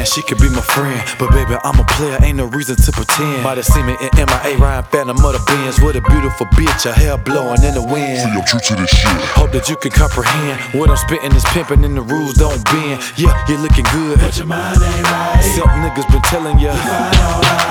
she could be my friend, but baby, I'm a player, ain't no reason to pretend. Might have seen me in MIA, Ryan Phantom of the Benz, with a beautiful bitch, her hair blowing in the wind. See, I'm true to this shit. Hope that you can comprehend what I'm spitting is pimping and the rules don't bend. Yeah, you're looking good, But your mind ain't right. some niggas been telling ya.